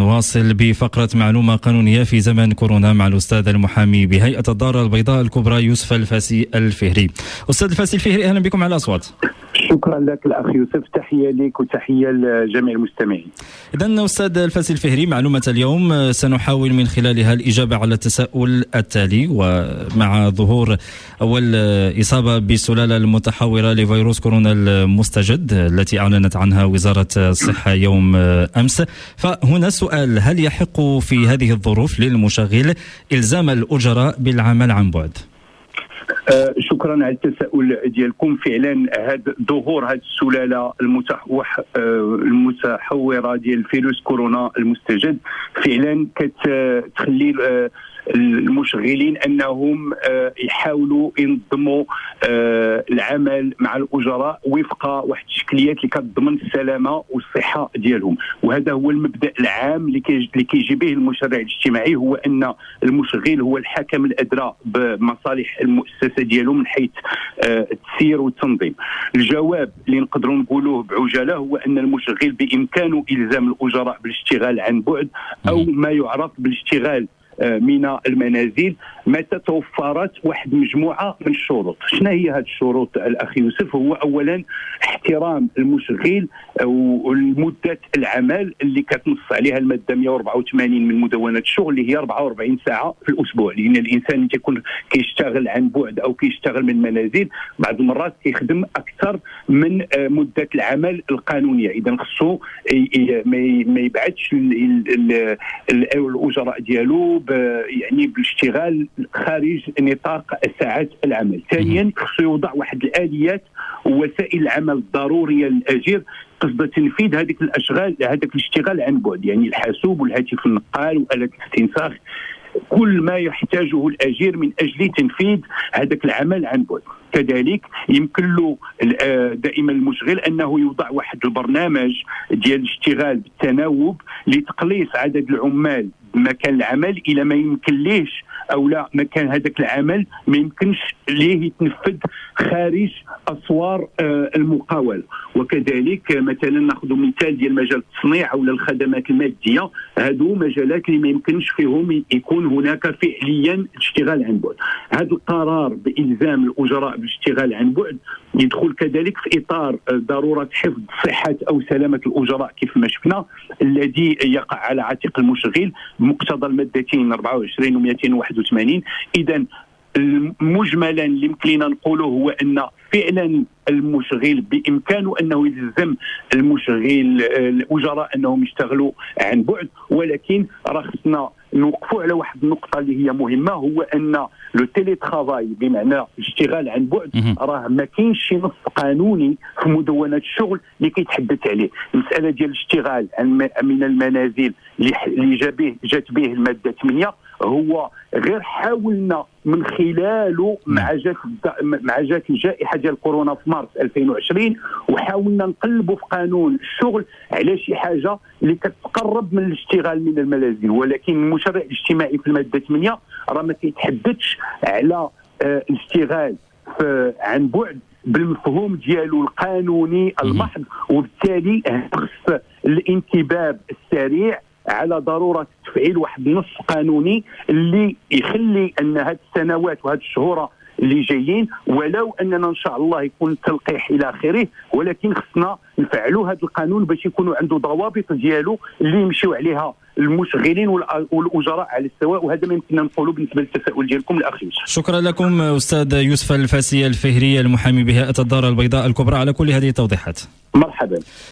نواصل بفقرة معلومة قانونية في زمن كورونا مع الأستاذ المحامي بهيئة الدار البيضاء الكبرى يوسف الفاسي الفهري. أستاذ الفاسي الفهري، أهلا بكم على الأصوات. شكرا لك الأخ يوسف، تحية لك وتحية لجميع المستمعين. إذن أستاذ الفاسي الفهري، معلومة اليوم سنحاول من خلالها الإجابة على التساؤل التالي، ومع ظهور أول إصابة بالسلالة المتحورة لفيروس كورونا المستجد التي أعلنت عنها وزارة الصحة يوم أمس، فهنا سؤال: هل يحق في هذه الظروف للمشغل إلزام الأجراء بالعمل عن بعد؟ شكرا على التساؤل ديالكم. فعلا ظهور هذه السلاله المتحوره ديال فيروس كورونا المستجد فعلا كتخلي المشغلين انهم يحاولوا ينظموا العمل مع الاجراء وفق واحد الشكليات اللي كتضمن السلامه والصحه ديالهم، وهذا هو المبدا العام اللي كيجي به المشرع الاجتماعي، هو ان المشغل هو الحكم الادرى بمصالح المؤسسه ديالو من حيث التسيير والتنظيم. الجواب اللي نقدروا نقولوه بعجاله هو ان المشغل بامكانه الزام الاجراء بالاشتغال عن بعد او ما يعرف بالاشتغال من المنازل متى توفرت واحد مجموعه من الشروط. شنو هي هذه الشروط الاخ يوسف؟ هو اولا احترام المشغل والمده العمل اللي كتنص عليها الماده 184 من مدونه الشغل، اللي هي 44 ساعه في الاسبوع، لان الانسان اللي تيكون كيشتغل عن بعد او كيشتغل من منازل بعض المرات كيخدم اكثر من مده العمل القانونيه، اذا خصو ما يبعدش الاجراء ديالو يعني بالاشتغال خارج نطاق ساعات العمل. ثانيا خصو يوضع واحد الآليات ووسائل العمل الضروريه للاجير قصد تنفيذ هذيك الاشغال، هذاك الاشتغال عن بعد، يعني الحاسوب والهاتف النقال وآلة الاستنساخ، كل ما يحتاجه الأجير من أجل تنفيذ هذاك العمل عن بعد. كذلك يمكن له دائما المشغل أنه يوضع واحد البرنامج ديال الاشتغال بالتناوب لتقليص عدد العمال بمكان العمل إلى ما يمكن ليش أو لا مكان هذاك العمل ما يمكنش ليه يتنفذ خارج أسوار المقاولة. وكذلك مثلا ناخذ مثال ديال مجال التصنيع أو الخدمات المادية، هادو مجالات اللي ما يمكنش فيهم يكون هناك فعليا الاشتغال عن بعد. هذا القرار بإلزام الأجراء بالاشتغال عن بعد يدخل كذلك في إطار ضرورة حفظ صحة أو سلامة الأجراء كيف ما شفنا، الذي يقع على عاتق المشغل بمقتضى المادتين 24 و 281. إذا مجملا اللي يمكن لنا نقوله هو ان فعلا المشغل بامكانه انه يلزم المشغل الاجراء انهم يشتغلوا عن بعد، ولكن راه خصنا نوقفوا على واحد النقطه اللي هي مهمه، هو ان لو تيلي ترافاي بمعنى الاشتغال عن بعد راه ما كاينش شي نص قانوني في مدونه الشغل اللي كيتحدث عليه. المساله ديال الاشتغال من المنازل اللي جات به الماده 8 هو غير حاولنا من خلاله مع جات الجائحه ديال كورونا في مارس 2020 وحاولنا نقلبوا في قانون الشغل على شي حاجه اللي كتقرب من الاشتغال من المنازل، ولكن المشرع الاجتماعي في الماده 8 راه ما كيتحدثش على الاشتغال عن بعد بالمفهوم ديالو القانوني المحض، وبالتالي خص الانتباه السريع على ضرورة تفعيل واحد النص قانوني اللي يخلي أن هذه السنوات وهذه الشهور اللي جايين ولو أننا إن شاء الله يكون تلقيح إلى آخره، ولكن خصنا نفعلوا هذا القانون باش يكونوا عنده ضوابط ديالو اللي يمشيو عليها المشغلين والأجراء على السواء، وهذا ما يمكننا نقولوا بالنسبة للتساؤل ديالكم الأخ يوسف. شكرا لكم أستاذ يوسف الفاسي الفهري المحامي بهيئة الدار البيضاء الكبرى على كل هذه التوضيحات. مرحبا.